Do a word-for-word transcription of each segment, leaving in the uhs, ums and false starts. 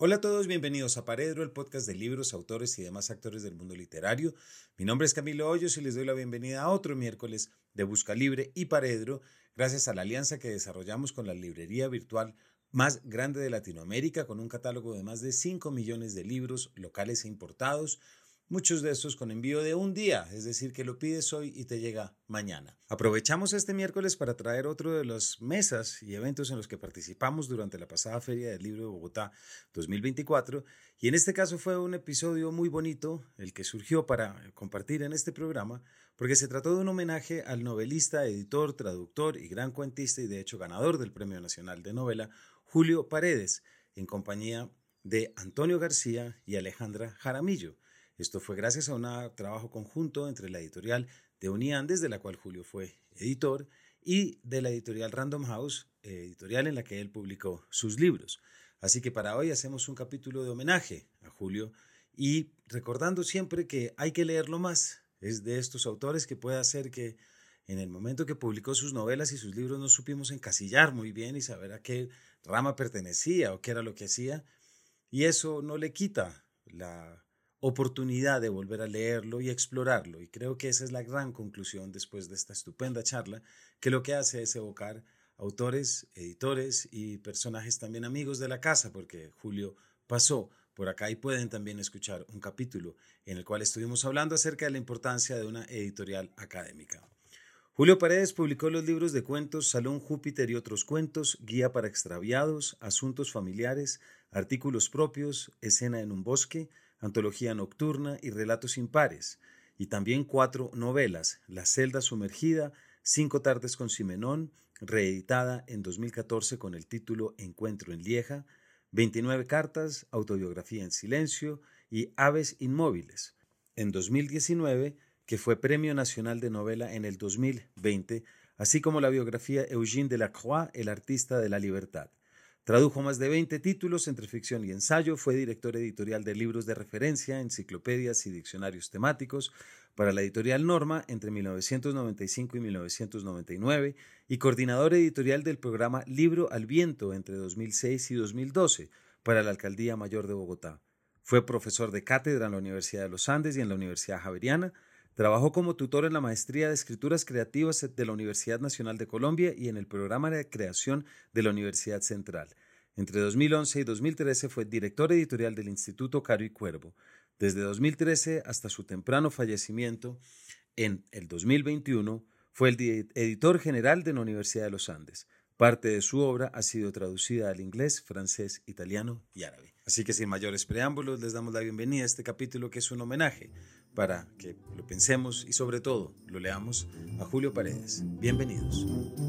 Hola a todos, bienvenidos a Paredro, el podcast de libros, autores y demás actores del mundo literario. Mi nombre es Camilo Hoyos y les doy la bienvenida a otro miércoles de Busca Libre y Paredro, gracias a la alianza que desarrollamos con la librería virtual más grande de Latinoamérica, con un catálogo de más de cinco millones de libros locales e importados, muchos de estos con envío de un día, es decir, que lo pides hoy y te llega mañana. Aprovechamos este miércoles para traer otro de las mesas y eventos en los que participamos durante la pasada Feria del Libro de Bogotá dos mil veinticuatro, y en este caso fue un episodio muy bonito el que surgió para compartir en este programa, porque se trató de un homenaje al novelista, editor, traductor y gran cuentista, y de hecho ganador del Premio Nacional de Novela, Julio Paredes, en compañía de Antonio García y Alejandra Jaramillo. Esto fue gracias a un trabajo conjunto entre la editorial de Uniandes, de la cual Julio fue editor, y de la editorial Random House, editorial en la que él publicó sus libros. Así que para hoy hacemos un capítulo de homenaje a Julio y recordando siempre que hay que leerlo más. Es de estos autores que puede hacer que en el momento que publicó sus novelas y sus libros no supimos encasillar muy bien y saber a qué rama pertenecía o qué era lo que hacía. Y eso no le quita la oportunidad de volver a leerlo y explorarlo. Y creo que esa es la gran conclusión después de esta estupenda charla, que lo que hace es evocar autores, editores y personajes también amigos de la casa, porque Julio pasó por acá y pueden también escuchar un capítulo en el cual estuvimos hablando acerca de la importancia de una editorial académica. Julio Paredes publicó los libros de cuentos Salón Júpiter y otros cuentos, Guía para extraviados, Asuntos familiares, Artículos propios, Escena en un bosque, Antología nocturna y Relatos impares, y también cuatro novelas, La celda sumergida, Cinco tardes con Simenón, reeditada en dos mil catorce con el título Encuentro en Lieja, veintinueve cartas, Autobiografía en silencio y Aves inmóviles. En dos mil diecinueve, que fue Premio Nacional de Novela en el dos mil veinte, así como la biografía Eugène Delacroix, el artista de la libertad. Tradujo más de veinte títulos entre ficción y ensayo, fue director editorial de libros de referencia, enciclopedias y diccionarios temáticos para la editorial Norma entre mil novecientos noventa y cinco y mil novecientos noventa y nueve y coordinador editorial del programa Libro al Viento entre dos mil seis y dos mil doce para la Alcaldía Mayor de Bogotá. Fue profesor de cátedra en la Universidad de los Andes y en la Universidad Javeriana. Trabajó como tutor en la Maestría de Escrituras Creativas de la Universidad Nacional de Colombia y en el Programa de Creación de la Universidad Central. Entre dos mil once y dos mil trece fue director editorial del Instituto Caro y Cuervo. Desde dos mil trece hasta su temprano fallecimiento, en el dos mil veintiuno, fue el editor general de la Universidad de los Andes. Parte de su obra ha sido traducida al inglés, francés, italiano y árabe. Así que sin mayores preámbulos les damos la bienvenida a este capítulo que es un homenaje para que lo pensemos y sobre todo lo leamos a Julio Paredes. Bienvenidos.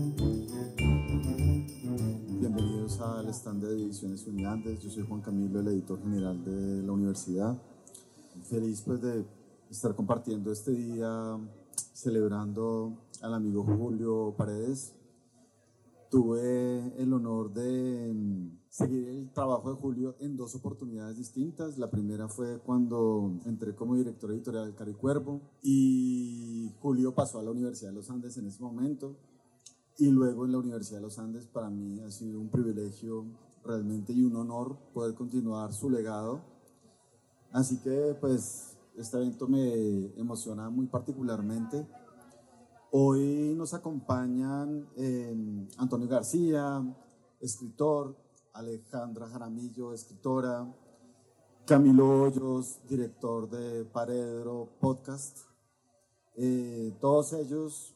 Bienvenidos al stand de Ediciones Uniandes. Yo soy Juan Camilo, el editor general de la universidad. Feliz pues de estar compartiendo este día celebrando al amigo Julio Paredes. Tuve el honor de seguir el trabajo de Julio en dos oportunidades distintas. La primera fue cuando entré como director editorial del Caro y Cuervo y Julio pasó a la Universidad de los Andes en ese momento. Y luego en la Universidad de los Andes para mí ha sido un privilegio realmente y un honor poder continuar su legado. Así que pues este evento me emociona muy particularmente. Hoy nos acompañan eh, Antonio García, escritor, Alejandra Jaramillo, escritora, Camilo Hoyos, director de Paredro Podcast. Eh, todos ellos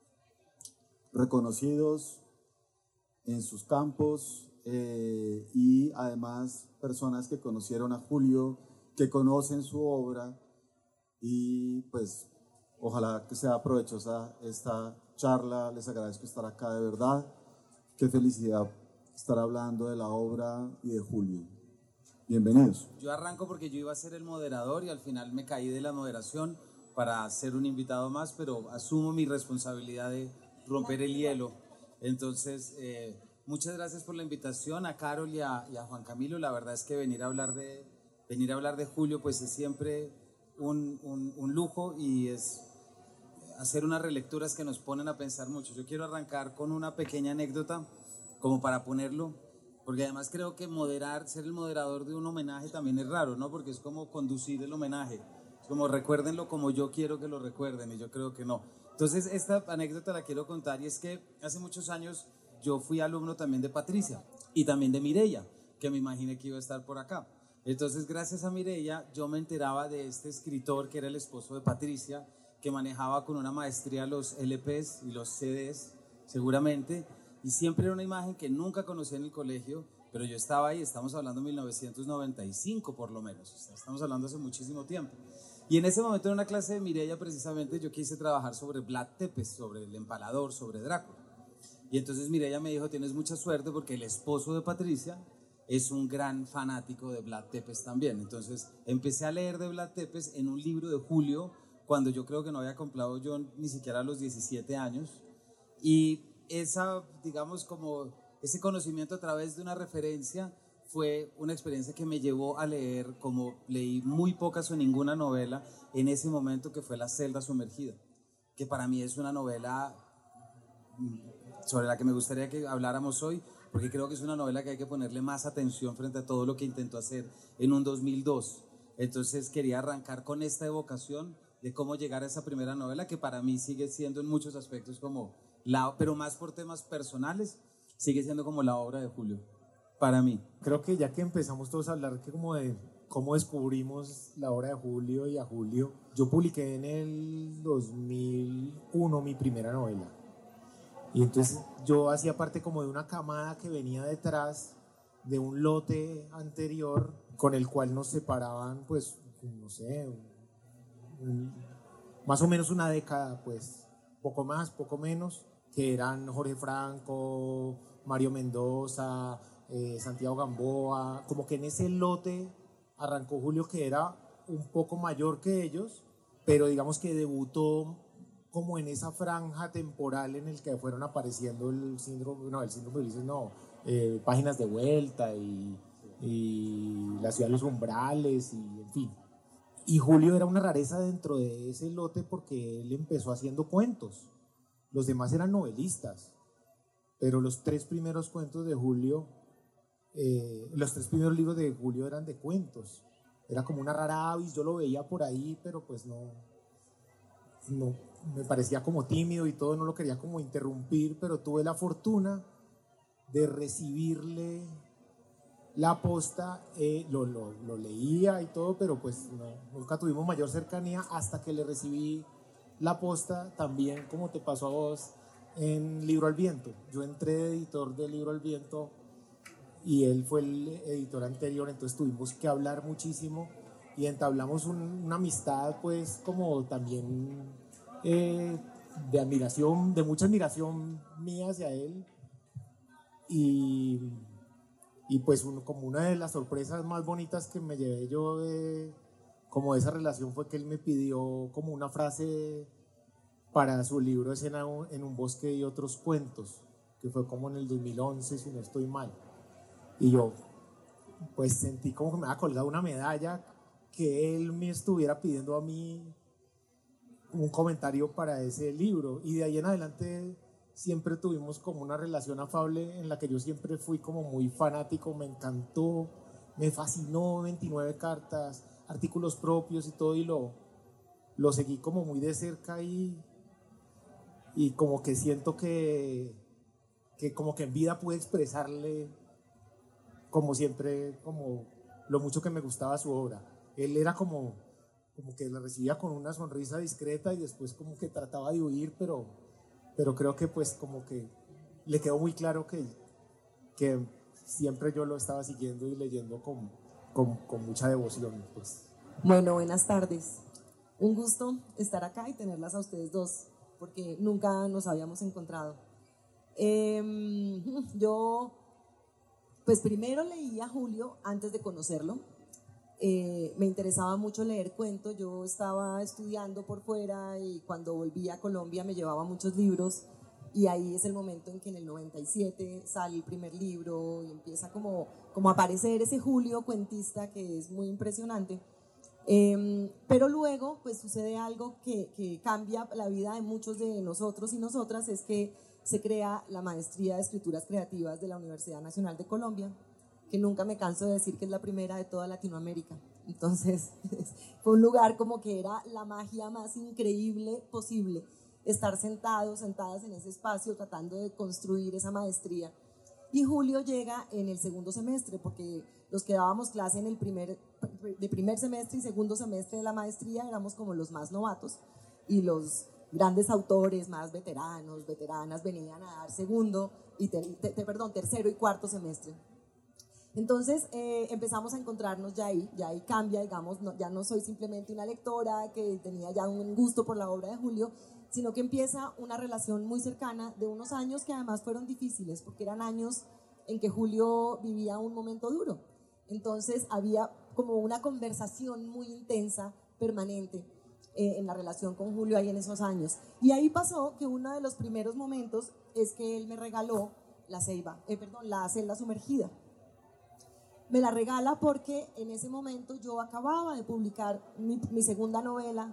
reconocidos en sus campos eh, y además personas que conocieron a Julio, que conocen su obra y pues ojalá que sea provechosa esta charla. Les agradezco estar acá de verdad. Qué felicidad estar hablando de la obra y de Julio. Bienvenidos. Yo arranco porque yo iba a ser el moderador y al final me caí de la moderación para ser un invitado más, pero asumo mi responsabilidad de romper el hielo. Entonces, eh, muchas gracias por la invitación a Carol y a, y a Juan Camilo. La verdad es que venir a hablar de, venir a hablar de Julio pues es siempre un, un, un lujo y es hacer unas relecturas que nos ponen a pensar mucho. Yo quiero arrancar con una pequeña anécdota como para ponerlo, porque además creo que moderar, ser el moderador de un homenaje también es raro, ¿no? Porque es como conducir el homenaje, es como recuérdenlo como yo quiero que lo recuerden, y yo creo que no. Entonces esta anécdota la quiero contar, y es que hace muchos años yo fui alumno también de Patricia y también de Mireia, que me imaginé que iba a estar por acá. Entonces, gracias a Mireia, yo me enteraba de este escritor que era el esposo de Patricia, que manejaba con una maestría los L Pes y los C Des, seguramente, y siempre era una imagen que nunca conocí en el colegio, pero yo estaba ahí, estamos hablando de mil novecientos noventa y cinco por lo menos, o sea, estamos hablando hace muchísimo tiempo. Y en ese momento, en una clase de Mireia, precisamente, yo quise trabajar sobre Vlad Tepes, sobre el empalador, sobre Drácula. Y entonces Mireia me dijo, tienes mucha suerte porque el esposo de Patricia es un gran fanático de Vlad Tepes también. Entonces empecé a leer de Vlad Tepes en un libro de Julio, cuando yo creo que no había comprado yo ni siquiera a los diecisiete años. Y esa, digamos, como ese conocimiento a través de una referencia fue una experiencia que me llevó a leer, como leí muy pocas o ninguna novela en ese momento, que fue La celda sumergida, que para mí es una novela sobre la que me gustaría que habláramos hoy, porque creo que es una novela que hay que ponerle más atención frente a todo lo que intentó hacer en un dos mil dos. Entonces quería arrancar con esta evocación de cómo llegar a esa primera novela, que para mí sigue siendo en muchos aspectos como la, pero más por temas personales, sigue siendo como la obra de Julio, para mí. Creo que ya que empezamos todos a hablar que como de cómo descubrimos la obra de Julio y a Julio, yo publiqué en el dos mil uno mi primera novela. Y entonces yo hacía parte como de una camada que venía detrás de un lote anterior con el cual nos separaban, pues, no sé, un, más o menos una década, pues, poco más, poco menos, que eran Jorge Franco, Mario Mendoza, eh, Santiago Gamboa, como que en ese lote arrancó Julio, que era un poco mayor que ellos, pero digamos que debutó como en esa franja temporal en el que fueron apareciendo el síndrome, no, el síndrome de Ulises, no, eh, Páginas de Vuelta y, y La ciudad de los umbrales, y en fin. Y Julio era una rareza dentro de ese lote porque él empezó haciendo cuentos. Los demás eran novelistas, pero los tres primeros cuentos de Julio, eh, los tres primeros libros de Julio eran de cuentos. Era como una rara avis, yo lo veía por ahí, pero pues no, no, me parecía como tímido y todo, no lo quería como interrumpir, pero tuve la fortuna de recibirle la posta, eh, lo, lo, lo leía y todo, pero pues no, nunca tuvimos mayor cercanía hasta que le recibí la posta, también como te pasó a vos en Libro al Viento. Yo entré de editor de Libro al Viento y él fue el editor anterior, entonces tuvimos que hablar muchísimo y entablamos un, una amistad, pues como también eh, de admiración, de mucha admiración mía hacia él. Y, y pues uno, como una de las sorpresas más bonitas que me llevé yo de, como de esa relación, fue que él me pidió como una frase para su libro Escena en un bosque y otros cuentos, que fue como en el dos mil once, si no estoy mal. Y yo pues sentí como que me había colgado una medalla, que él me estuviera pidiendo a mí un comentario para ese libro. Y de ahí en adelante siempre tuvimos como una relación afable en la que yo siempre fui como muy fanático, me encantó, me fascinó, veintinueve cartas, artículos propios y todo, y lo, lo seguí como muy de cerca, y, y como que siento que, que como que en vida pude expresarle como siempre, como lo mucho que me gustaba su obra. Él era como, como que la recibía con una sonrisa discreta y después como que trataba de huir, pero, pero creo que pues como que le quedó muy claro que, que siempre yo lo estaba siguiendo y leyendo con, con, con mucha devoción, pues. Bueno, buenas tardes. Un gusto estar acá y tenerlas a ustedes dos, porque nunca nos habíamos encontrado. Eh, yo... Pues primero leí a Julio antes de conocerlo. Eh, me interesaba mucho leer cuentos. Yo estaba estudiando por fuera y cuando volví a Colombia me llevaba muchos libros, y ahí es el momento en que en el noventa y siete sale el primer libro y empieza como, como a aparecer ese Julio cuentista que es muy impresionante. Eh, pero luego pues sucede algo que, que cambia la vida de muchos de nosotros y nosotras, es que se crea la Maestría de Escrituras Creativas de la Universidad Nacional de Colombia, que nunca me canso de decir que es la primera de toda Latinoamérica. Entonces, fue un lugar como que era la magia más increíble posible, estar sentados, sentadas en ese espacio tratando de construir esa maestría. Y Julio llega en el segundo semestre, porque los que dábamos clase en el primer, de primer semestre y segundo semestre de la maestría éramos como los más novatos, y los grandes autores más veteranos, veteranas, venían a dar segundo, y ter, te, te, perdón, tercero y cuarto semestre. Entonces eh, empezamos a encontrarnos ya ahí, ya ahí cambia, digamos, no, ya no soy simplemente una lectora que tenía ya un gusto por la obra de Julio, sino que empieza una relación muy cercana de unos años que además fueron difíciles, porque eran años en que Julio vivía un momento duro. Entonces había como una conversación muy intensa, permanente, eh, en la relación con Julio ahí en esos años. Y ahí pasó que uno de los primeros momentos es que él me regaló la ceiba, eh, perdón, la celda sumergida. Me la regala porque en ese momento yo acababa de publicar mi, mi segunda novela,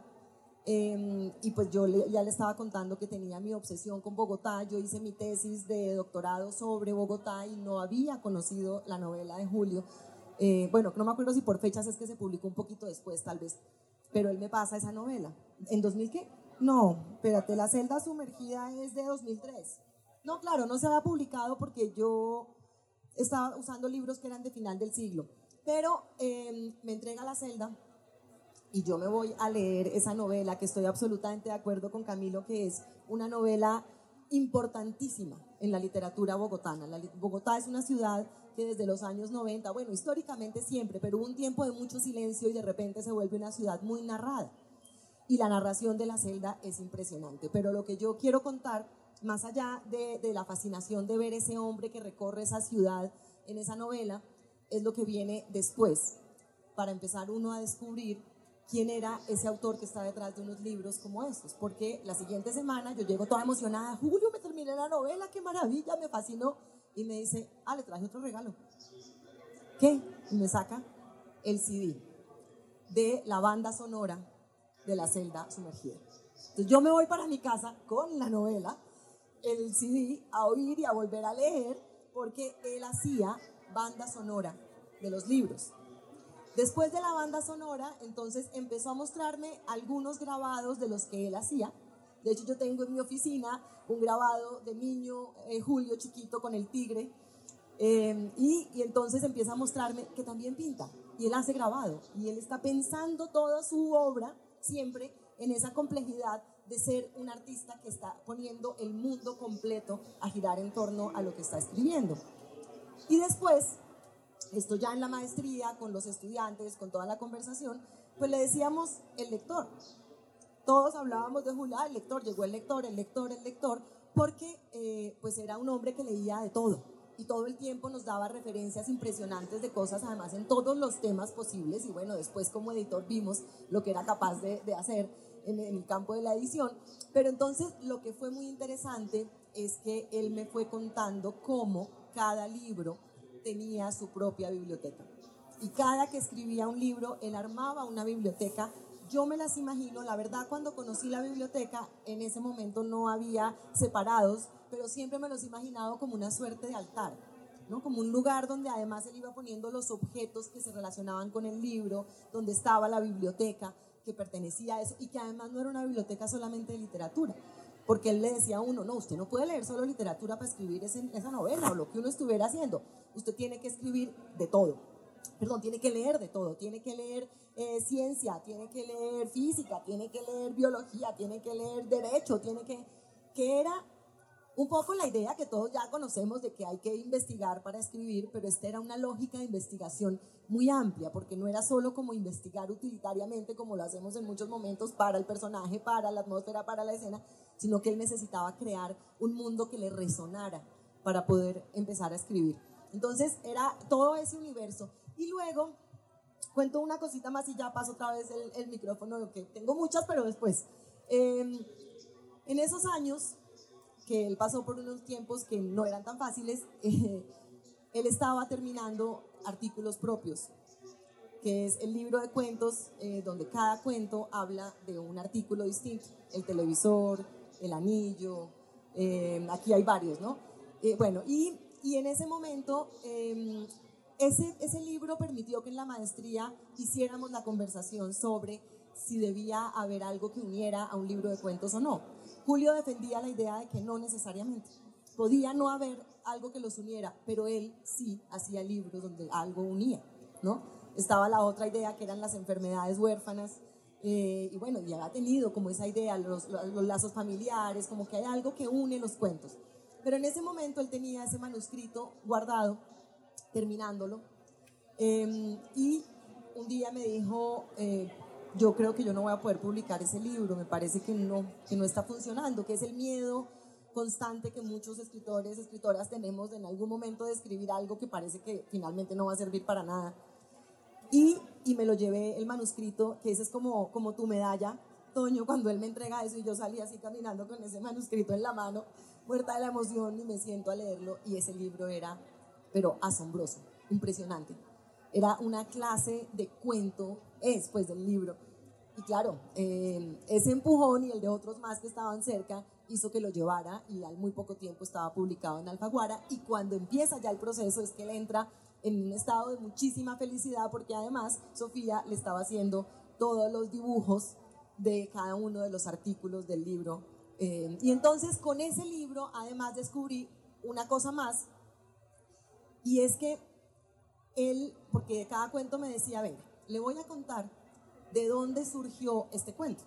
eh, y pues yo le, ya le estaba contando que tenía mi obsesión con Bogotá. Yo hice mi tesis de doctorado sobre Bogotá y no había conocido la novela de Julio. Eh, bueno, no me acuerdo si por fechas es que se publicó un poquito después tal vez, pero él me pasa esa novela. ¿En dos mil qué? No, espérate, La celda sumergida es de dos mil tres. No, claro, no se había publicado porque yo estaba usando libros que eran de final del siglo, pero eh, me entrega la celda y yo me voy a leer esa novela, que estoy absolutamente de acuerdo con Camilo, que es una novela importantísima en la literatura bogotana. La, Bogotá es una ciudad que desde los años noventa, bueno, históricamente siempre, pero hubo un tiempo de mucho silencio y de repente se vuelve una ciudad muy narrada. Y la narración de La celda es impresionante, pero lo que yo quiero contar, más allá de, de la fascinación de ver ese hombre que recorre esa ciudad en esa novela, es lo que viene después, para empezar uno a descubrir quién era ese autor que está detrás de unos libros como estos, porque la siguiente semana yo llego toda emocionada, Julio, me terminé la novela, qué maravilla, me fascinó, y me dice, ah, le traje otro regalo. ¿Qué? Y me saca el C D de la banda sonora de La celda sumergida. Entonces yo me voy para mi casa con la novela, el C D, a oír y a volver a leer, porque él hacía banda sonora de los libros. Después de la banda sonora, entonces empezó a mostrarme algunos grabados de los que él hacía. De hecho, yo tengo en mi oficina un grabado de niño, eh, Julio chiquito con el tigre, eh, y, y entonces empieza a mostrarme que también pinta, y él hace grabado, y él está pensando toda su obra siempre en esa complejidad de ser un artista que está poniendo el mundo completo a girar en torno a lo que está escribiendo. Y después, esto ya en la maestría, con los estudiantes, con toda la conversación, pues le decíamos el lector. Todos hablábamos de Julio, ah, el lector, llegó el lector, el lector, el lector, porque eh, pues era un hombre que leía de todo y todo el tiempo nos daba referencias impresionantes de cosas, además en todos los temas posibles, y bueno, después como editor vimos lo que era capaz de, de hacer en el campo de la edición. Pero entonces lo que fue muy interesante es que él me fue contando cómo cada libro tenía su propia biblioteca, y cada que escribía un libro él armaba una biblioteca. Yo me las imagino, la verdad, cuando conocí la biblioteca en ese momento no había separados, pero siempre me los he imaginado como una suerte de altar, ¿no? Como un lugar donde además él iba poniendo los objetos que se relacionaban con el libro, donde estaba la biblioteca que pertenecía a eso, y que además no era una biblioteca solamente de literatura, porque él le decía a uno, no, usted no puede leer solo literatura para escribir ese, esa novela o lo que uno estuviera haciendo, usted tiene que escribir de todo, perdón, tiene que leer de todo, tiene que leer eh, ciencia, tiene que leer física, tiene que leer biología, tiene que leer derecho, tiene que, que era un poco la idea que todos ya conocemos de que hay que investigar para escribir, pero esta era una lógica de investigación muy amplia, porque no era solo como investigar utilitariamente, como lo hacemos en muchos momentos para el personaje, para la atmósfera, para la escena, sino que él necesitaba crear un mundo que le resonara para poder empezar a escribir. Entonces era todo ese universo. Y luego cuento una cosita más y ya paso otra vez el, el micrófono, que tengo muchas, pero después. Eh, en esos años que él pasó por unos tiempos que no eran tan fáciles, eh, él estaba terminando Artículos Propios, que es el libro de cuentos eh, donde cada cuento habla de un artículo distinto, el televisor, el anillo, Eh, aquí hay varios, ¿no? Eh, bueno, y, y en ese momento, eh, ese, ese libro permitió que en la maestría hiciéramos la conversación sobre si debía haber algo que uniera a un libro de cuentos o no. Julio defendía la idea de que no necesariamente. Podía no haber algo que los uniera, pero él sí hacía libros donde algo unía, ¿no? Estaba la otra idea que eran las enfermedades huérfanas, eh, y bueno, ya ha tenido como esa idea, los, los, los lazos familiares, como que hay algo que une los cuentos. Pero en ese momento él tenía ese manuscrito guardado, terminándolo, eh, y un día me dijo, eh, yo creo que yo no voy a poder publicar ese libro, me parece que no, que no está funcionando, que es el miedo constante que muchos escritores, escritoras tenemos en algún momento de escribir algo que parece que finalmente no va a servir para nada. Y, y me lo llevé el manuscrito, que ese es como, como tu medalla, Toño, cuando él me entrega eso y yo salí así caminando con ese manuscrito en la mano, muerta de la emoción, y me siento a leerlo, y ese libro era, pero asombroso, impresionante. Era una clase de cuento, es pues del libro. Y claro, eh, ese empujón y el de otros más que estaban cerca hizo que lo llevara, y al muy poco tiempo estaba publicado en Alfaguara, y cuando empieza ya el proceso es que él entra en un estado de muchísima felicidad, porque además Sofía le estaba haciendo todos los dibujos de cada uno de los artículos del libro. Eh, y entonces con ese libro además descubrí una cosa más, y es que él, porque de cada cuento me decía, venga, le voy a contar de dónde surgió este cuento.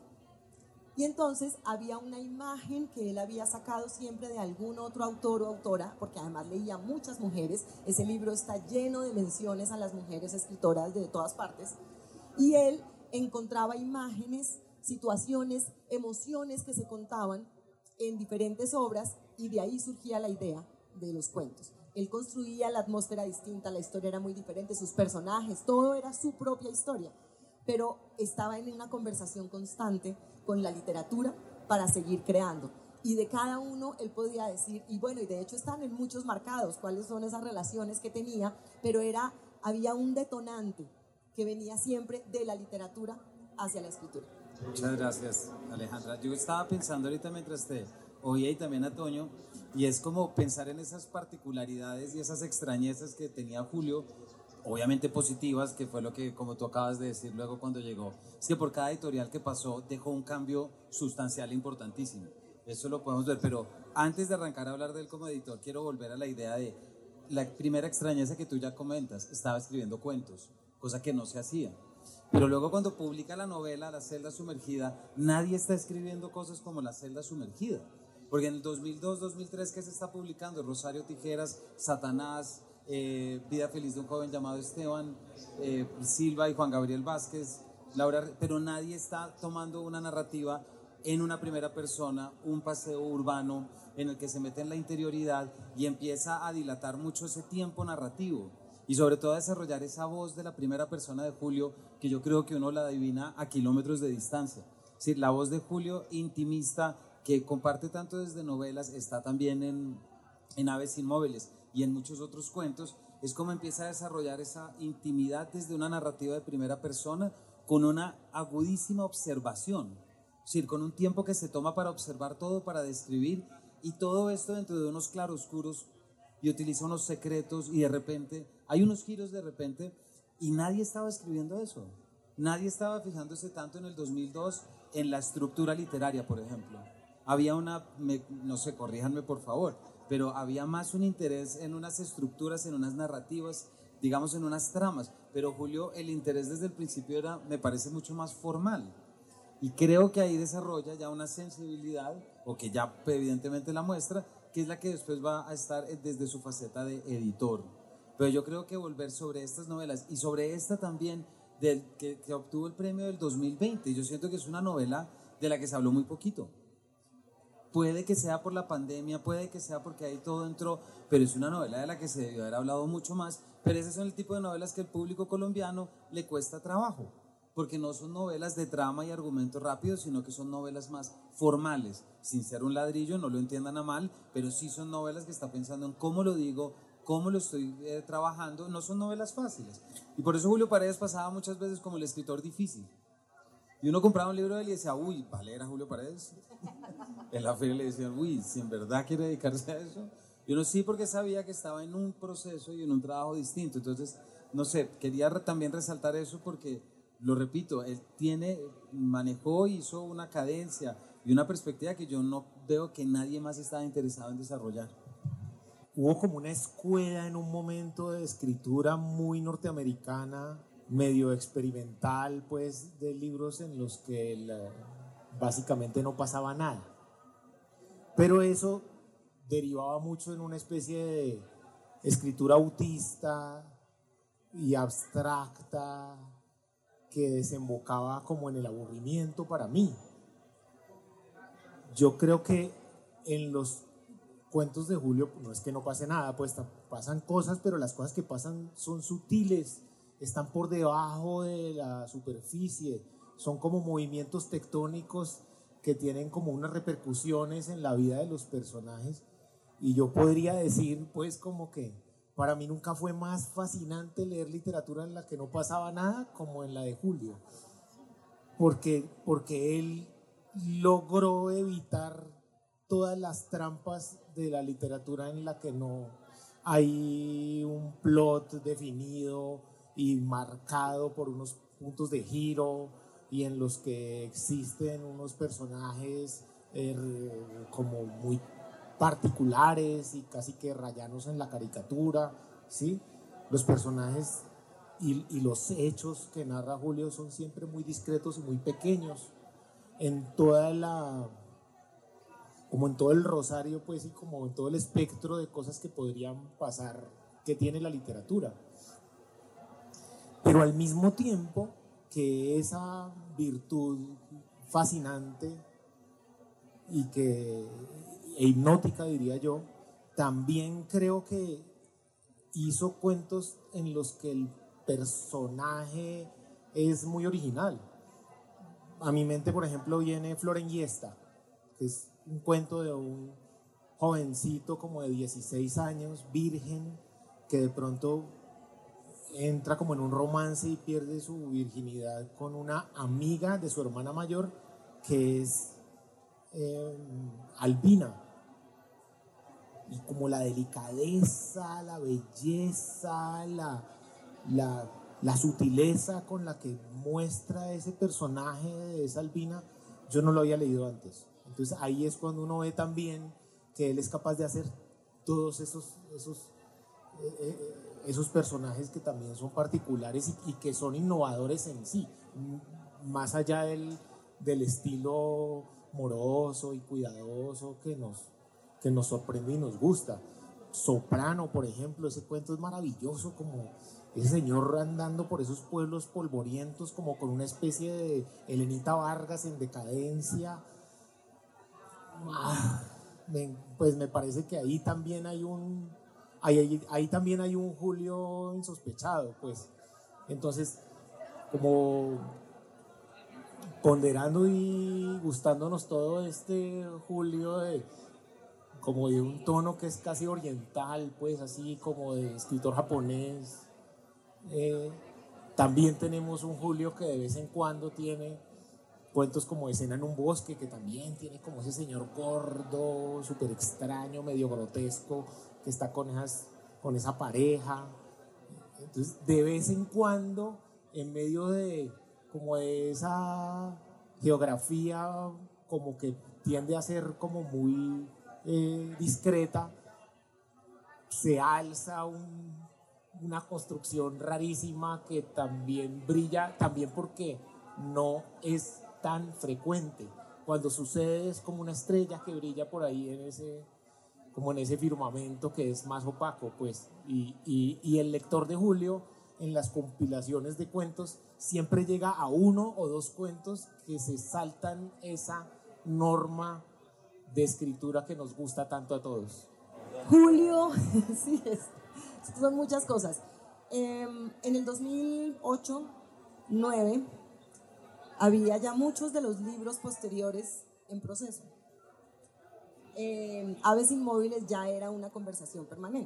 Y entonces había una imagen que él había sacado siempre de algún otro autor o autora, porque además leía muchas mujeres. Ese libro está lleno de menciones a las mujeres escritoras de todas partes. Y él encontraba imágenes, situaciones, emociones que se contaban en diferentes obras, y de ahí surgía la idea de los cuentos. Él construía la atmósfera distinta, la historia era muy diferente, sus personajes, todo era su propia historia, pero estaba en una conversación constante con la literatura para seguir creando. Y de cada uno él podía decir, y bueno, y de hecho están en muchos marcados cuáles son esas relaciones que tenía, pero era, había un detonante que venía siempre de la literatura hacia la escritura. Muchas gracias, Alejandra. Yo estaba pensando ahorita mientras te oía, y también a Toño, y es como pensar en esas particularidades y esas extrañezas que tenía Julio, obviamente positivas, que fue lo que, como tú acabas de decir luego cuando llegó, es que por cada editorial que pasó dejó un cambio sustancial importantísimo. Eso lo podemos ver, pero antes de arrancar a hablar de él como editor, quiero volver a la idea de la primera extrañeza que tú ya comentas. Estaba escribiendo cuentos, cosa que no se hacía. Pero luego cuando publica la novela La celda sumergida, nadie está escribiendo cosas como La celda sumergida. Porque en el dos mil dos, dos mil tres, ¿qué se está publicando? Rosario Tijeras, Satanás, eh, Vida feliz de un joven llamado Esteban, eh, Silva y Juan Gabriel Vázquez, Laura, pero nadie está tomando una narrativa en una primera persona, un paseo urbano en el que se mete en la interioridad y empieza a dilatar mucho ese tiempo narrativo. Y sobre todo a desarrollar esa voz de la primera persona de Julio, que yo creo que uno la adivina a kilómetros de distancia. Es decir, la voz de Julio intimista, que comparte tanto desde novelas, está también en, en Aves Inmóviles y en muchos otros cuentos. Es como empieza a desarrollar esa intimidad desde una narrativa de primera persona con una agudísima observación. Es decir, con un tiempo que se toma para observar todo, para describir, y todo esto dentro de unos claroscuros, y utiliza unos secretos, y de repente hay unos giros de repente, y nadie estaba escribiendo eso. Nadie estaba fijándose tanto en el dos mil dos en la estructura literaria, por ejemplo. Había una, me, no sé, corríjanme por favor, pero había más un interés en unas estructuras, en unas narrativas, digamos en unas tramas. Pero Julio, el interés desde el principio era, me parece, mucho más formal. Y creo que ahí desarrolla ya una sensibilidad, o que ya evidentemente la muestra, que es la que después va a estar desde su faceta de editor. Pero yo creo que volver sobre estas novelas, y sobre esta también, del, que, que obtuvo el premio del dos mil veinte, yo siento que es una novela de la que se habló muy poquito. Puede que sea por la pandemia, puede que sea porque ahí todo entró, pero es una novela de la que se debió haber hablado mucho más. Pero ese son el tipo de novelas que al público colombiano le cuesta trabajo, porque no son novelas de trama y argumento rápido, sino que son novelas más formales, sin ser un ladrillo, no lo entiendan a mal, pero sí son novelas que está pensando en cómo lo digo, cómo lo estoy eh, trabajando. No son novelas fáciles, y por eso Julio Paredes pasaba muchas veces como el escritor difícil, Y uno compraba un libro de él y decía, uy, ¿va a leer a Julio Paredes? En la feria le decían, uy, si en verdad quiere dedicarse a eso. Y uno sí, porque sabía que estaba en un proceso y en un trabajo distinto. Entonces, no sé, quería también resaltar eso porque, lo repito, él tiene, manejó, hizo una cadencia y una perspectiva que yo no veo que nadie más estaba interesado en desarrollar. Hubo como una escuela en un momento de escritura muy norteamericana, medio experimental, pues, de libros en los que el, básicamente no pasaba nada. Pero eso derivaba mucho en una especie de escritura autista y abstracta que desembocaba como en el aburrimiento para mí. Yo creo que en los cuentos de Julio no es que no pase nada, pues pasan cosas, pero las cosas que pasan son sutiles, están por debajo de la superficie, son como movimientos tectónicos que tienen como unas repercusiones en la vida de los personajes. Y yo podría decir, pues, como que para mí nunca fue más fascinante leer literatura en la que no pasaba nada como en la de Julio, porque, porque él logró evitar todas las trampas de la literatura en la que no hay un plot definido y marcado por unos puntos de giro, y en los que existen unos personajes eh, como muy particulares y casi que rayanos en la caricatura, ¿sí? Los personajes y, y los hechos que narra Julio son siempre muy discretos y muy pequeños en toda la, como en todo el rosario, pues, y como en todo el espectro de cosas que podrían pasar que tiene la literatura. Pero al mismo tiempo que esa virtud fascinante y que e hipnótica, diría yo, también creo que hizo cuentos en los que el personaje es muy original. A mi mente, por ejemplo, viene Florenghiesta, que es un cuento de un jovencito como de dieciséis años, virgen, que de pronto entra como en un romance y pierde su virginidad con una amiga de su hermana mayor, que es eh, albina. Y como la delicadeza, la belleza, la, la, la sutileza con la que muestra ese personaje de esa albina, yo no lo había leído antes. Entonces ahí es cuando uno ve también que él es capaz de hacer todos esos, esos, eh, esos personajes que también son particulares y, y que son innovadores en sí, más allá del, del estilo moroso y cuidadoso que nos, que nos sorprende y nos gusta. Soprano, por ejemplo, ese cuento es maravilloso, como ese señor andando por esos pueblos polvorientos como con una especie de Elenita Vargas en decadencia. Ah, me, pues me parece que ahí también hay un ahí, ahí, ahí también hay un Julio insospechado, pues. Entonces, como ponderando y gustándonos todo este Julio de como de un tono que es casi oriental, pues, así como de escritor japonés. Eh, también tenemos un Julio que de vez en cuando tiene cuentos como Escena en un bosque, que también tiene como ese señor gordo, súper extraño, medio grotesco, que está con, esas, con esa pareja. Entonces, de vez en cuando, en medio de como de esa geografía como que tiende a ser como muy eh, discreta, se alza un, una construcción rarísima que también brilla, también porque no es tan frecuente. Cuando sucede es como una estrella que brilla por ahí en ese, como en ese firmamento que es más opaco, pues. Y, y, y el lector de Julio en las compilaciones de cuentos siempre llega a uno o dos cuentos que se saltan esa norma de escritura que nos gusta tanto a todos. Julio, sí, es, son muchas cosas. Eh, en el dos mil ocho, nueve había ya muchos de los libros posteriores en proceso. Eh, Aves Inmóviles ya era una conversación permanente.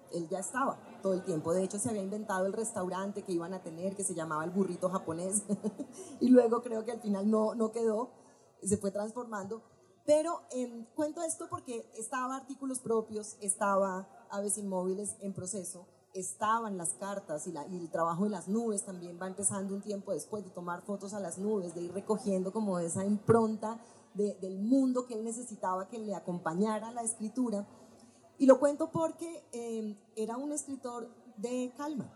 él ya estaba todo el tiempo. De hecho, se había inventado el restaurante que iban a tener, que se llamaba el Burrito Japonés, y luego creo que al final no, no quedó, se fue transformando. Pero eh, cuento esto porque estaba Artículos Propios, estaba Aves Inmóviles en proceso, estaban las cartas y, la, y el trabajo de las nubes también va empezando un tiempo después, de tomar fotos a las nubes, de ir recogiendo como esa impronta de, del mundo que él necesitaba que le acompañara a la escritura. Y lo cuento porque eh, era un escritor de calma,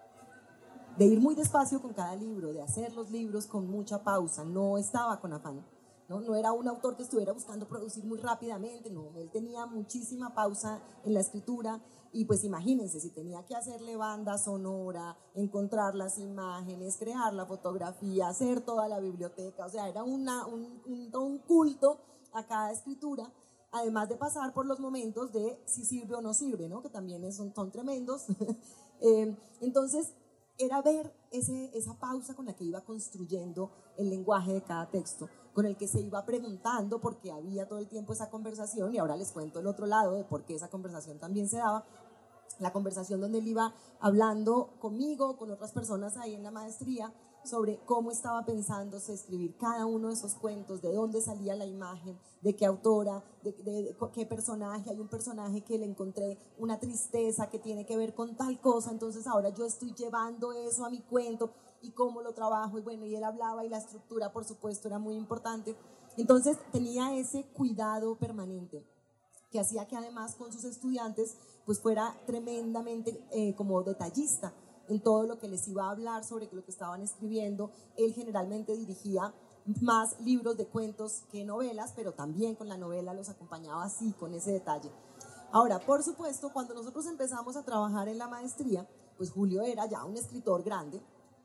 de ir muy despacio con cada libro, de hacer los libros con mucha pausa, no estaba con afán. ¿No? No era un autor que estuviera buscando producir muy rápidamente, no, él tenía muchísima pausa en la escritura y pues imagínense, si tenía que hacerle banda sonora, encontrar las imágenes, crear la fotografía, hacer toda la biblioteca, o sea, era una, un, un, un culto a cada escritura, además de pasar por los momentos de si sirve o no sirve, ¿no? Que también son, son tremendos. eh, entonces, era ver ese, esa pausa con la que iba construyendo el lenguaje de cada texto, con el que se iba preguntando, porque había todo el tiempo esa conversación, y ahora les cuento el otro lado de por qué esa conversación también se daba, la conversación donde él iba hablando conmigo, con otras personas ahí en la maestría, sobre cómo estaba pensándose escribir cada uno de esos cuentos, de dónde salía la imagen, de qué autora, de, de, de qué personaje. Hay un personaje que le encontré una tristeza que tiene que ver con tal cosa, entonces ahora yo estoy llevando eso a mi cuento y cómo lo trabajo, y bueno, y él hablaba y la estructura, por supuesto, era muy importante. Entonces tenía ese cuidado permanente que hacía que además con sus estudiantes pues fuera tremendamente eh, como detallista en todo lo que les iba a hablar sobre lo que estaban escribiendo. Él generalmente dirigía más libros de cuentos que novelas, pero también con la novela los acompañaba así, con ese detalle. Ahora, por supuesto, cuando nosotros empezamos a trabajar en la maestría, pues Julio era ya un escritor grande,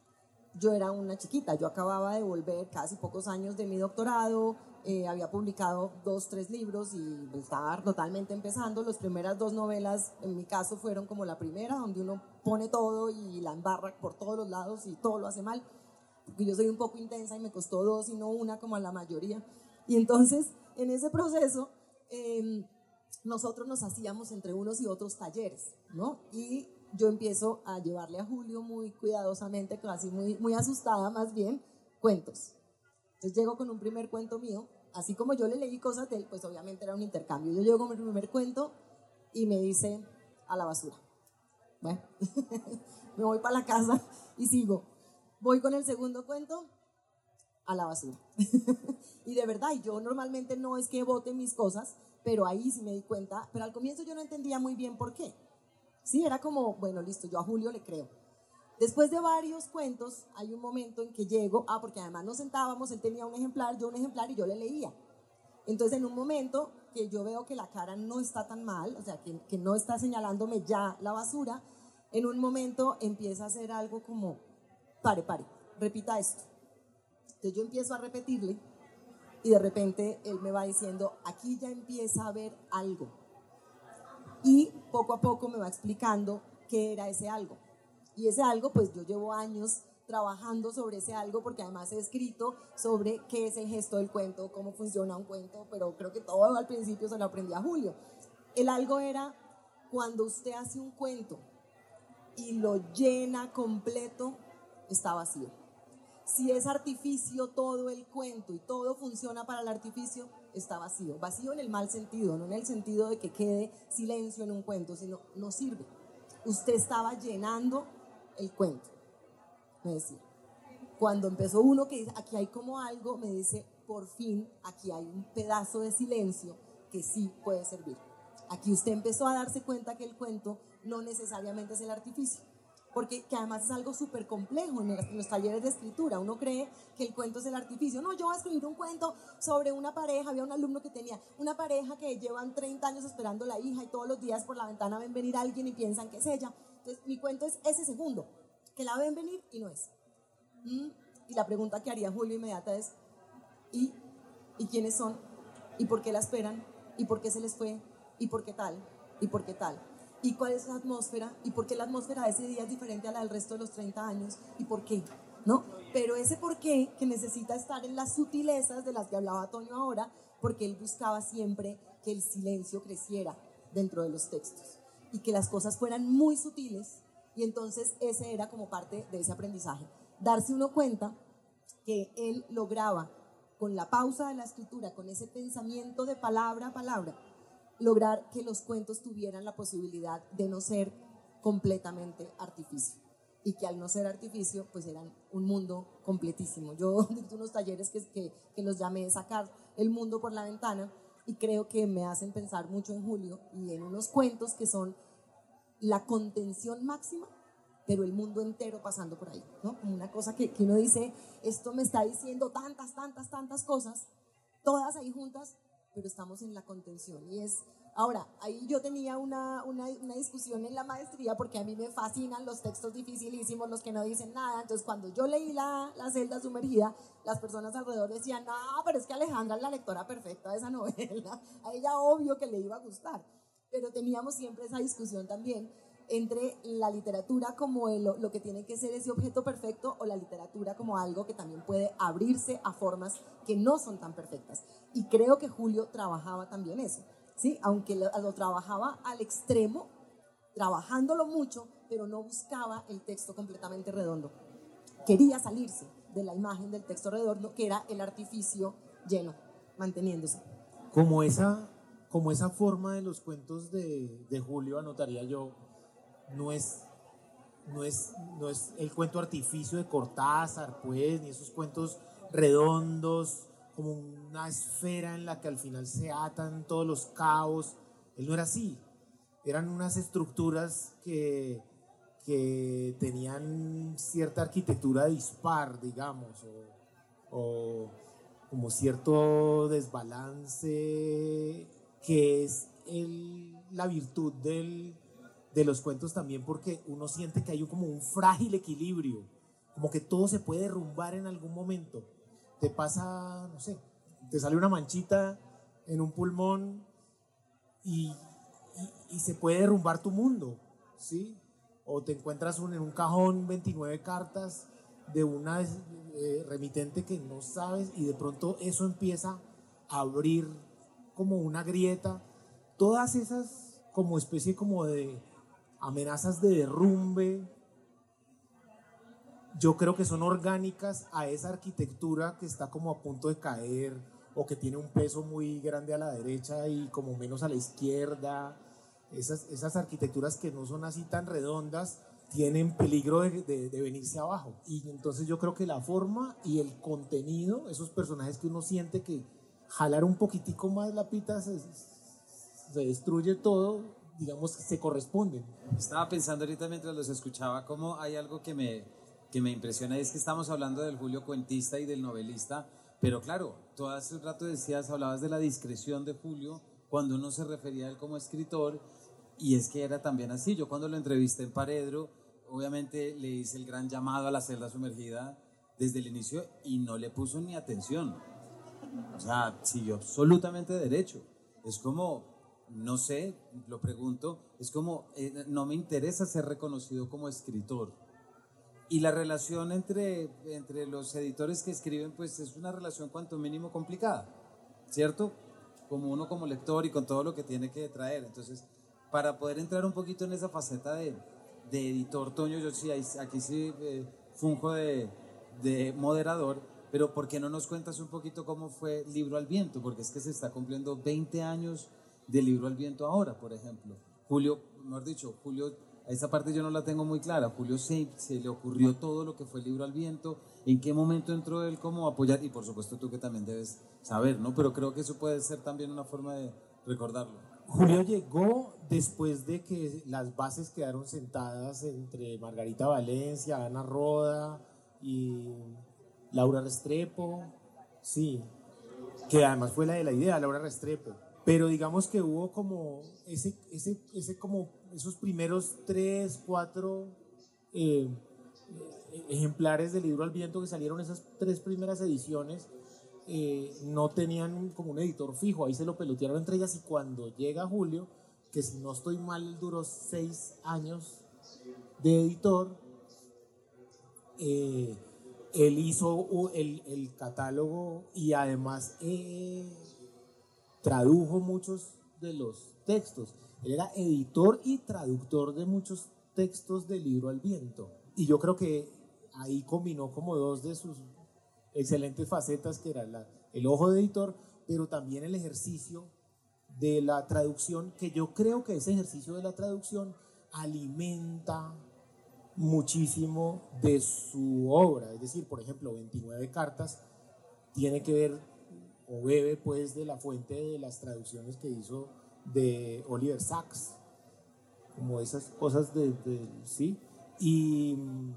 yo era una chiquita, yo acababa de volver casi pocos años de mi doctorado, eh, había publicado dos, tres libros y estaba totalmente empezando. Las primeras dos novelas, en mi caso, fueron como la primera, donde uno pone todo y la embarra por todos los lados y todo lo hace mal, porque yo soy un poco intensa y me costó dos y no una como a la mayoría. Y entonces, en ese proceso, eh, nosotros nos hacíamos entre unos y otros talleres, ¿no? Y yo empiezo a llevarle a Julio muy cuidadosamente, casi muy, muy asustada más bien, cuentos. Entonces llego con un primer cuento mío, así como yo le leí cosas de él, pues obviamente era un intercambio. Yo llego con mi primer cuento y me dice, a la basura. Bueno, me voy para la casa y sigo. Voy con el segundo cuento, a la basura. Y de verdad, yo normalmente no es que bote mis cosas, pero ahí sí me di cuenta, pero al comienzo yo no entendía muy bien por qué. Sí, era como, bueno, listo, yo a Julio le creo. Después de varios cuentos, hay un momento en que llego, ah, porque además nos sentábamos, él tenía un ejemplar, yo un ejemplar y yo le leía. Entonces, en un momento que yo veo que la cara no está tan mal, o sea, que, que no está señalándome ya la basura, en un momento empieza a hacer algo como, pare, pare, repita esto. Entonces yo empiezo a repetirle y de repente él me va diciendo, aquí ya empieza a haber algo. Y poco a poco me va explicando qué era ese algo. Y ese algo, pues yo llevo años trabajando sobre ese algo, porque además he escrito sobre qué es el gesto del cuento, cómo funciona un cuento, pero creo que todo al principio se lo aprendí a Julio. El algo era cuando usted hace un cuento y lo llena completo, está vacío. Si es artificio todo el cuento y todo funciona para el artificio, está vacío. Vacío en el mal sentido, no en el sentido de que quede silencio en un cuento, sino no sirve. Usted estaba llenando el cuento, me decía. Cuando empezó uno que dice, aquí hay como algo, me dice, por fin, aquí hay un pedazo de silencio que sí puede servir. Aquí usted empezó a darse cuenta que el cuento no necesariamente es el artificio, porque que además es algo súper complejo en, en los talleres de escritura. Uno cree que el cuento es el artificio. No, yo voy a escribir un cuento sobre una pareja. Había un alumno que tenía una pareja que llevan treinta años esperando la hija y todos los días por la ventana ven venir a alguien y piensan que es ella. Entonces mi cuento es ese segundo, que la ven venir y no es. ¿Mm? Y la pregunta que haría Julio inmediata es, ¿y, ¿y quiénes son? ¿Y por qué la esperan? ¿Y por qué se les fue? ¿Y por qué tal? ¿Y por qué tal? ¿Y cuál es la atmósfera? ¿Y por qué la atmósfera de ese día es diferente a la del resto de los treinta años? ¿Y por qué? ¿No? Pero ese por qué que necesita estar en las sutilezas de las que hablaba Toño ahora, porque él buscaba siempre que el silencio creciera dentro de los textos. y que las cosas fueran muy sutiles, y entonces ese era como parte de ese aprendizaje. Darse uno cuenta que él lograba, con la pausa de la escritura, con ese pensamiento de palabra a palabra, lograr que los cuentos tuvieran la posibilidad de no ser completamente artificio, y que al no ser artificio, pues eran un mundo completísimo. Yo dicto unos talleres que, que, que los llamé sacar el mundo por la ventana, y creo que me hacen pensar mucho en Julio y en unos cuentos que son la contención máxima, pero el mundo entero pasando por ahí, ¿no? Como una cosa que, que uno dice, esto me está diciendo tantas, tantas, tantas cosas, todas ahí juntas, pero estamos en la contención. Y es, ahora, ahí yo tenía una, una, una discusión en la maestría, porque a mí me fascinan los textos dificilísimos, los que no dicen nada. Entonces, cuando yo leí la, la celda sumergida, las personas alrededor decían, no, pero es que Alejandra es la lectora perfecta de esa novela, a ella obvio que le iba a gustar. Pero teníamos siempre esa discusión también entre la literatura como el, lo que tiene que ser ese objeto perfecto, o la literatura como algo que también puede abrirse a formas que no son tan perfectas. Y creo que Julio trabajaba también eso, ¿sí? Aunque lo, lo trabajaba al extremo, trabajándolo mucho, pero no buscaba el texto completamente redondo. Quería salirse de la imagen del texto redondo, que era el artificio lleno, manteniéndose. Como esa, como esa forma de los cuentos de, de Julio, anotaría yo, no es, no, es, no es el cuento artificio de Cortázar, pues, ni esos cuentos redondos, como una esfera en la que al final se atan todos los cabos. Él no era así. Eran unas estructuras que, que tenían cierta arquitectura dispar, digamos, o, o como cierto desbalance, que es el, la virtud del, de los cuentos también, porque uno siente que hay como un frágil equilibrio, como que todo se puede derrumbar en algún momento. Te pasa, no sé, te sale una manchita en un pulmón y, y, y se puede derrumbar tu mundo, ¿sí? O te encuentras un, en un cajón veintinueve cartas de una eh, remitente que no sabes, y de pronto eso empieza a abrir como una grieta. Todas esas como especie como de amenazas de derrumbe, yo creo que son orgánicas a esa arquitectura que está como a punto de caer, o que tiene un peso muy grande a la derecha y como menos a la izquierda. Esas, esas arquitecturas que no son así tan redondas tienen peligro de, de, de venirse abajo. Y entonces yo creo que la forma y el contenido, esos personajes que uno siente que jalar un poquitico más la pita se, se destruye todo, digamos que se corresponden. Estaba pensando ahorita mientras los escuchaba cómo hay algo que me, que me impresiona, y es que estamos hablando del Julio cuentista y del novelista, pero claro, tú hace un rato decías, hablabas de la discreción de Julio cuando uno se refería a él como escritor, y es que era también así. Yo cuando lo entrevisté en Paredro, obviamente le hice el gran llamado a la celda sumergida desde el inicio y no le puso ni atención. O sea, siguió absolutamente derecho. Es como, no sé, lo pregunto, es como, eh, no me interesa ser reconocido como escritor. Y la relación entre, entre los editores que escriben, pues es una relación cuanto mínimo complicada, ¿cierto? Como uno como lector y con todo lo que tiene que traer. Entonces, para poder entrar un poquito en esa faceta de, de editor, Toño, yo sí, aquí sí eh, funjo de, de moderador, pero ¿por qué no nos cuentas un poquito cómo fue Libro al Viento? Porque es que se está cumpliendo veinte años de Libro al Viento ahora, por ejemplo. Julio, mejor dicho, Julio, esa parte yo no la tengo muy clara. Julio se, se le ocurrió todo lo que fue Libro al Viento. ¿En qué momento entró él como a apoyar? Y por supuesto tú que también debes saber, ¿no? Pero creo que eso puede ser también una forma de recordarlo. Julio llegó después de que las bases quedaron sentadas entre Margarita Valencia, Ana Roda y Laura Restrepo, sí, que además fue la de la idea, Laura Restrepo. Pero digamos que hubo como ese, ese, ese como esos primeros tres, cuatro eh, ejemplares del Libro al Viento que salieron, esas tres primeras ediciones, eh, no tenían como un editor fijo, ahí se lo pelotearon entre ellas, y cuando llega Julio, que si no estoy mal duró seis años de editor, eh, él hizo el, el catálogo y además eh, tradujo muchos de los textos. Él era editor y traductor de muchos textos de Libro al Viento. Y yo creo que ahí combinó como dos de sus excelentes facetas, que era la, el ojo de editor, pero también el ejercicio de la traducción, que yo creo que ese ejercicio de la traducción alimenta muchísimo de su obra. Es decir, por ejemplo, veintinueve cartas tiene que ver o bebe pues de la fuente de las traducciones que hizo de Oliver Sacks, como esas cosas de, de sí, y,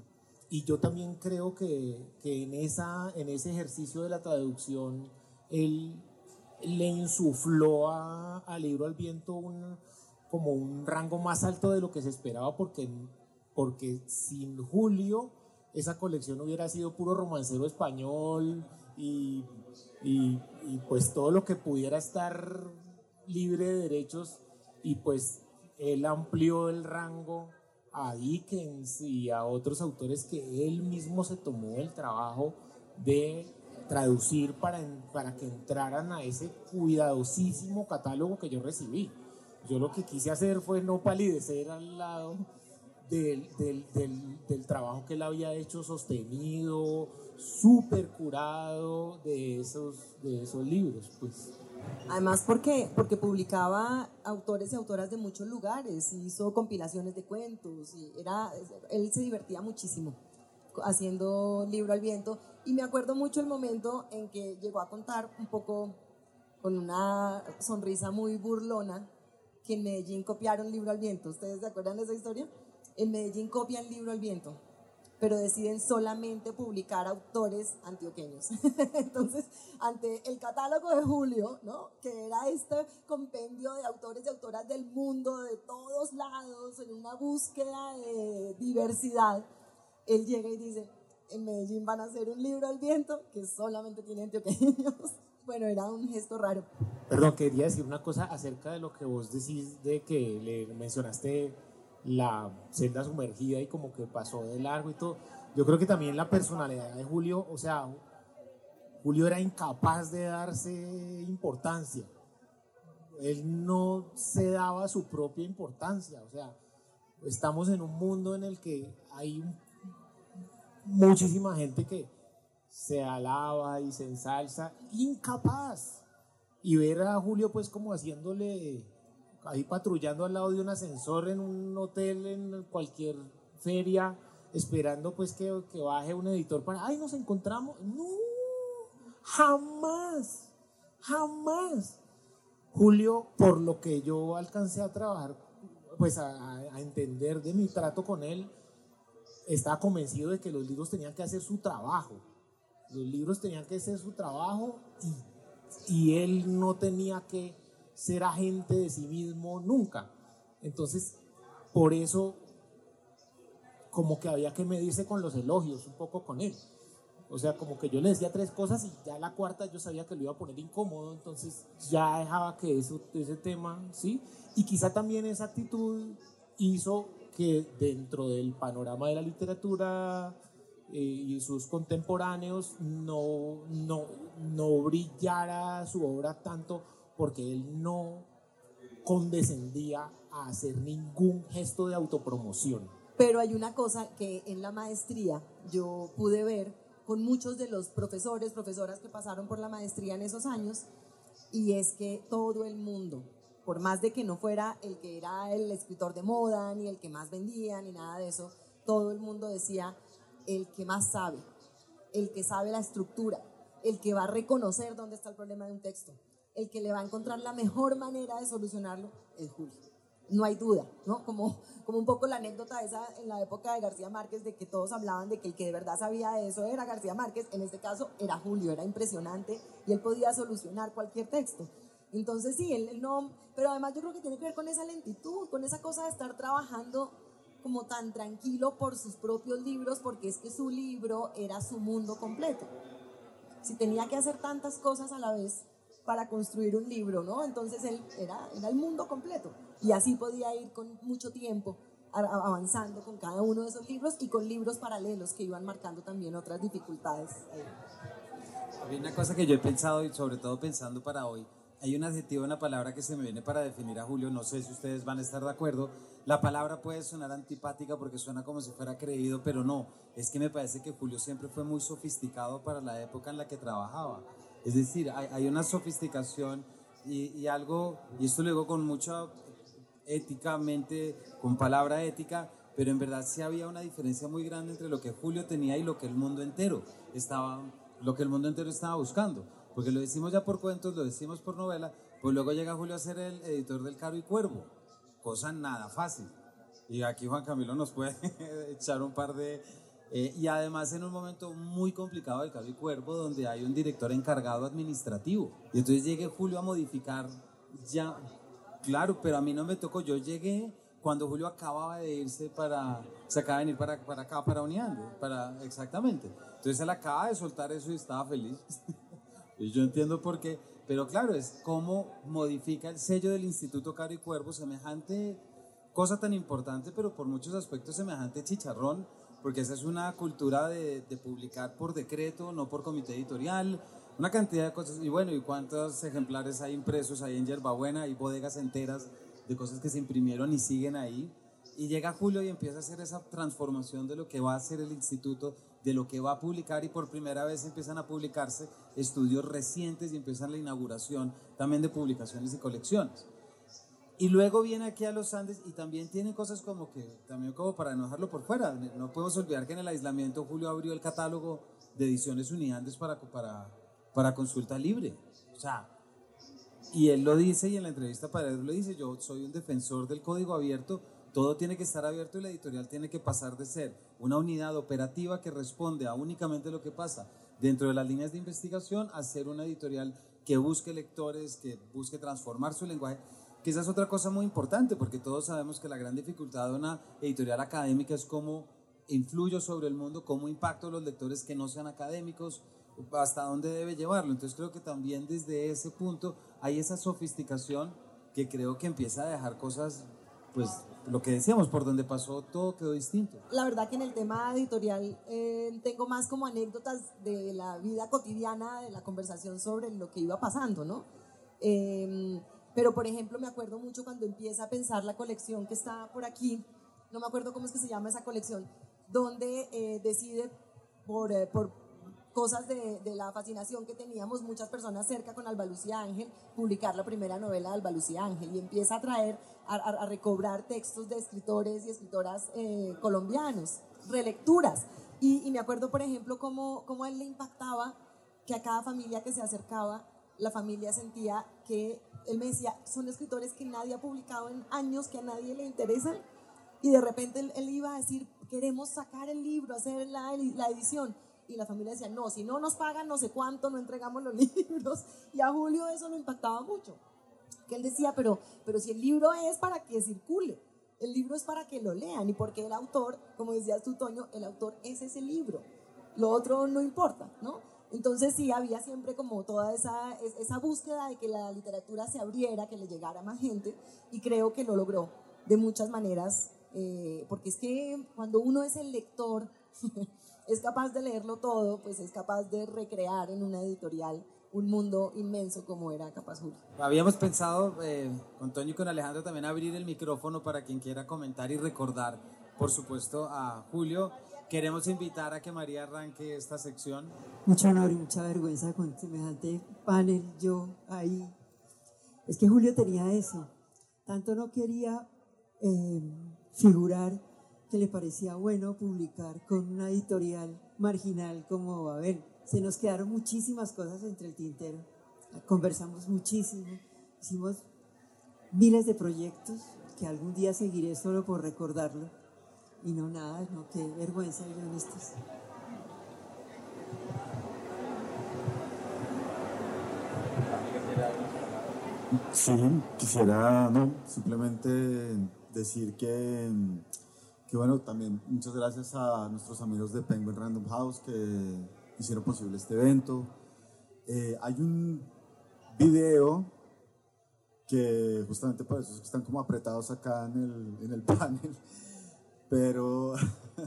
y yo también creo que, que en, esa, en ese ejercicio de la traducción él le insufló a, a Libro al Viento un, como un rango más alto de lo que se esperaba, porque, porque sin Julio esa colección hubiera sido puro romancero español y, y, y pues todo lo que pudiera estar libre de derechos, y pues él amplió el rango a Dickens y a otros autores que él mismo se tomó el trabajo de traducir para, para que entraran a ese cuidadosísimo catálogo que yo recibí. Yo lo que quise hacer fue no palidecer al lado del, del, del, del trabajo que él había hecho sostenido, súper curado de esos, de esos libros, pues. Además porque, porque publicaba autores y autoras de muchos lugares, hizo compilaciones de cuentos, y era, él se divertía muchísimo haciendo Libro al Viento, y me acuerdo mucho el momento en que llegó a contar un poco con una sonrisa muy burlona que en Medellín copiaron Libro al Viento. ¿Ustedes se acuerdan de esa historia? En Medellín copian Libro al Viento, pero deciden solamente publicar autores antioqueños. Entonces, ante el catálogo de Julio, ¿no?, que era este compendio de autores y autoras del mundo, de todos lados, en una búsqueda de diversidad, él llega y dice, en Medellín van a hacer un Libro al Viento que solamente tiene antioqueños. Bueno, era un gesto raro. Perdón, quería decir una cosa acerca de lo que vos decís, de que le mencionaste la celda sumergida y como que pasó de largo y todo. Yo creo que también la personalidad de Julio, o sea, Julio era incapaz de darse importancia. Él no se daba su propia importancia. O sea, estamos en un mundo en el que hay muchísima gente que se alaba y se ensalza, incapaz. Y ver a Julio pues como haciéndole, ahí patrullando al lado de un ascensor en un hotel, en cualquier feria, esperando pues que, que baje un editor para, ay, nos encontramos. No, jamás, jamás. Julio, por lo que yo alcancé a trabajar, pues a, a entender de mi trato con él, estaba convencido de que los libros tenían que hacer su trabajo. Los libros tenían que hacer su trabajo y, y él no tenía que ser agente de sí mismo nunca. Entonces, por eso, como que había que medirse con los elogios un poco con él. O sea, como que yo le decía tres cosas y ya la cuarta yo sabía que lo iba a poner incómodo, entonces ya dejaba que eso, ese tema, ¿sí? Y quizá también esa actitud hizo que dentro del panorama de la literatura eh, y sus contemporáneos no, no, no brillara su obra tanto, porque él no condescendía a hacer ningún gesto de autopromoción. Pero hay una cosa que en la maestría yo pude ver con muchos de los profesores, profesoras que pasaron por la maestría en esos años, y es que todo el mundo, por más de que no fuera el que era el escritor de moda, ni el que más vendía, ni nada de eso, todo el mundo decía, el que más sabe, el que sabe la estructura, el que va a reconocer dónde está el problema de un texto, el que le va a encontrar la mejor manera de solucionarlo, es Julio. No hay duda, ¿no? Como, como un poco la anécdota esa en la época de García Márquez, de que todos hablaban de que el que de verdad sabía de eso era García Márquez. En este caso era Julio, era impresionante y él podía solucionar cualquier texto. Entonces sí, él, él no, pero además yo creo que tiene que ver con esa lentitud, con esa cosa de estar trabajando como tan tranquilo por sus propios libros, porque es que su libro era su mundo completo. Si tenía que hacer tantas cosas a la vez para construir un libro, ¿no? Entonces él era, era el mundo completo, y así podía ir con mucho tiempo avanzando con cada uno de esos libros y con libros paralelos que iban marcando también otras dificultades. Hay una cosa que yo he pensado, y sobre todo pensando para hoy, hay un adjetivo, una palabra que se me viene para definir a Julio, no sé si ustedes van a estar de acuerdo. La palabra puede sonar antipática porque suena como si fuera creído, pero no, es que me parece que Julio siempre fue muy sofisticado para la época en la que trabajaba. Es decir, hay, hay una sofisticación y, y algo, y esto lo digo con mucha éticamente, con palabra ética, pero en verdad sí había una diferencia muy grande entre lo que Julio tenía y lo que el mundo entero estaba, lo que el mundo entero estaba buscando. Porque lo decimos ya por cuentos, lo decimos por novela, pues luego llega Julio a ser el editor del Caro y Cuervo, cosa nada fácil. Y aquí Juan Camilo nos puede echar un par de... Eh, y además en un momento muy complicado del Caro y Cuervo, donde hay un director encargado administrativo. Y entonces llegue Julio a modificar ya... Claro, pero a mí no me tocó, yo llegué cuando Julio acababa de irse para... Se acaba de venir para, para acá, para Uniande, para, exactamente. Entonces él acaba de soltar eso y estaba feliz. Y yo entiendo por qué, pero claro, es cómo modifica el sello del Instituto Caro y Cuervo, semejante cosa tan importante, pero por muchos aspectos semejante chicharrón, porque esa es una cultura de, de publicar por decreto, no por comité editorial, una cantidad de cosas. Y bueno, ¿y cuántos ejemplares hay impresos ahí en Yerbabuena? Hay bodegas enteras de cosas que se imprimieron y siguen ahí. Y llega Julio y empieza a hacer esa transformación de lo que va a hacer el instituto, de lo que va a publicar, y por primera vez empiezan a publicarse estudios recientes y empiezan la inauguración también de publicaciones y colecciones. Y luego viene aquí a los Andes y también tiene cosas como que, también como para no dejarlo por fuera, no podemos olvidar que en el aislamiento Julio abrió el catálogo de ediciones Uniandes para, para, para consulta libre. O sea, y él lo dice, y en la entrevista para él lo dice, yo soy un defensor del código abierto. Todo tiene que estar abierto y la editorial tiene que pasar de ser una unidad operativa que responde a únicamente lo que pasa dentro de las líneas de investigación a ser una editorial que busque lectores, que busque transformar su lenguaje, que esa es otra cosa muy importante, porque todos sabemos que la gran dificultad de una editorial académica es cómo influyo sobre el mundo, cómo impacto a los lectores que no sean académicos, hasta dónde debe llevarlo. Entonces creo que también desde ese punto hay esa sofisticación que creo que empieza a dejar cosas, pues lo que decíamos, por donde pasó todo quedó distinto. La verdad que en el tema editorial eh, tengo más como anécdotas de la vida cotidiana, de la conversación sobre lo que iba pasando, ¿no? Eh, pero por ejemplo me acuerdo mucho cuando empieza a pensar la colección que está por aquí, no me acuerdo cómo es que se llama esa colección, donde eh, decide por, eh, por cosas de, de la fascinación que teníamos muchas personas cerca con Alba Lucía Ángel, publicar la primera novela de Alba Lucía Ángel, y empieza a traer, a, a, a recobrar textos de escritores y escritoras eh, colombianos, relecturas, y, y me acuerdo por ejemplo cómo, cómo a él le impactaba que a cada familia que se acercaba, la familia sentía que, él me decía, son escritores que nadie ha publicado en años, que a nadie le interesan, y de repente él, él iba a decir, queremos sacar el libro, hacer la, la edición, y la familia decía, no, si no nos pagan no sé cuánto, no entregamos los libros. Y a Julio eso lo impactaba mucho, que él decía, pero, pero si el libro es para que circule, el libro es para que lo lean, y porque el autor, como decías tú, Toño, el autor es ese libro, lo otro no importa, ¿no? Entonces sí, había siempre como toda esa, esa búsqueda de que la literatura se abriera, que le llegara a más gente, y creo que lo logró de muchas maneras, eh, porque es que cuando uno es el lector es capaz de leerlo todo, pues es capaz de recrear en una editorial un mundo inmenso como era capaz Julio. Habíamos pensado eh, con Toño y con Alejandro también abrir el micrófono para quien quiera comentar y recordar, por supuesto, a Julio. Queremos invitar a que María arranque esta sección. Mucho honor y mucha vergüenza con semejante panel, yo ahí. Es que Julio tenía eso, tanto no quería eh, figurar, que le parecía bueno publicar con una editorial marginal como, a ver, se nos quedaron muchísimas cosas entre el tintero, conversamos muchísimo, hicimos miles de proyectos que algún día seguiré solo por recordarlo, y no nada, no, qué vergüenza ir en estos. Sí, quisiera, no, simplemente decir que que bueno, también muchas gracias a nuestros amigos de Penguin Random House que hicieron posible este evento. Eh, hay un video que justamente por eso es que están como apretados acá en el, en el panel, pero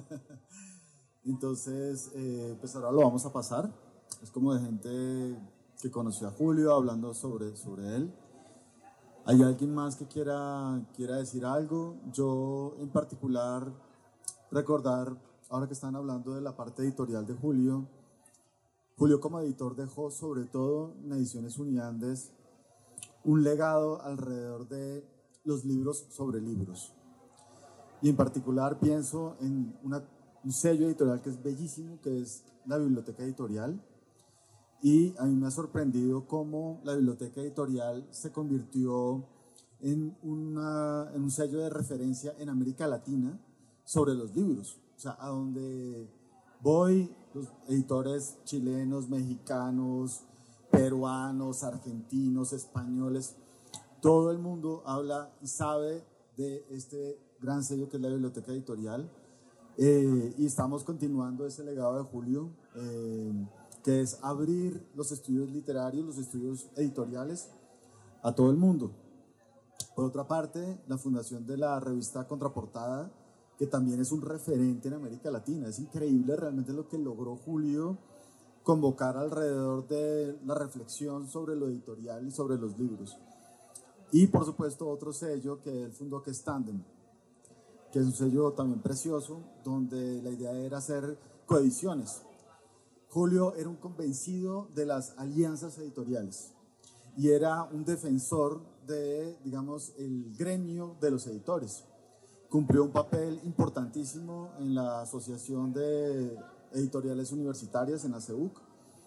entonces eh, pues ahora lo vamos a pasar. Es como de gente que conoció a Julio hablando sobre, sobre él. ¿Hay alguien más que quiera, quiera decir algo? Yo en particular recordar, ahora que están hablando de la parte editorial de Julio, Julio como editor dejó sobre todo en Ediciones Uniandes un legado alrededor de los libros sobre libros. Y en particular pienso en una, un sello editorial que es bellísimo, que es la Biblioteca Editorial. Y a mí me ha sorprendido cómo la Biblioteca Editorial se convirtió en, una, en un sello de referencia en América Latina sobre los libros. O sea, a donde voy, los editores chilenos, mexicanos, peruanos, argentinos, españoles, todo el mundo habla y sabe de este gran sello que es la Biblioteca Editorial. Eh, y estamos continuando ese legado de Julio, eh, que es abrir los estudios literarios, los estudios editoriales a todo el mundo. Por otra parte, la fundación de la revista Contraportada, que también es un referente en América Latina. Es increíble realmente lo que logró Julio convocar alrededor de la reflexión sobre lo editorial y sobre los libros. Y por supuesto otro sello que él fundó, que es Tandem, que es un sello también precioso, donde la idea era hacer coediciones. Julio era un convencido de las alianzas editoriales y era un defensor de, digamos, el gremio de los editores. Cumplió un papel importantísimo en la Asociación de Editoriales Universitarias, en ASEUC,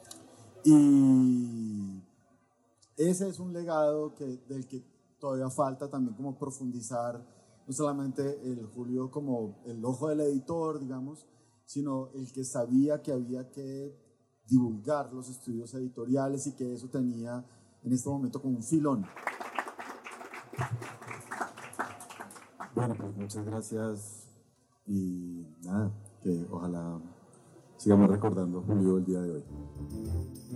y ese es un legado que, del que todavía falta también como profundizar, no solamente el Julio como el ojo del editor, digamos, sino el que sabía que había que divulgar los estudios editoriales y que eso tenía en este momento como un filón. Bueno, pues muchas gracias y nada, que ojalá sigamos recordando a Julio el día de hoy.